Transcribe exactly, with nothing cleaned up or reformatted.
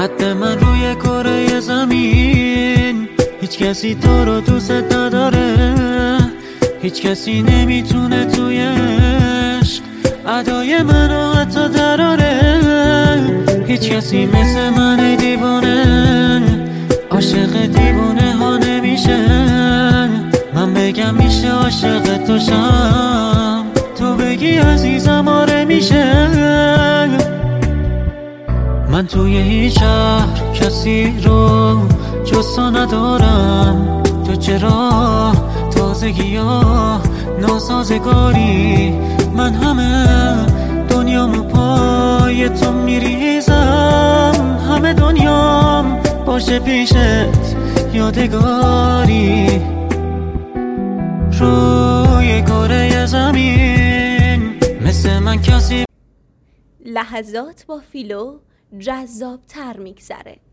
قد من روی کره زمین، هیچ کسی تو رو دوست نداره، هیچ کسی نمیتونه توی عشق ادای منو حتی دراره. هیچ کسی مثل من دیوانه عاشق دیوانه ها نمیشه. من بگم میشه عاشق تو شم، تو بگی عزیزم آره میشه. من توی هیچ شهر کسی رو جز تو ندارم، تو چرا تازگی ها ناسازگاری؟ من همه دنیامو پای تو میریزم، همه دنیام باشه پیشت یادگاری. روی کره زمین مثل من کسی لحظات با فیلو جذاب تر میگذره.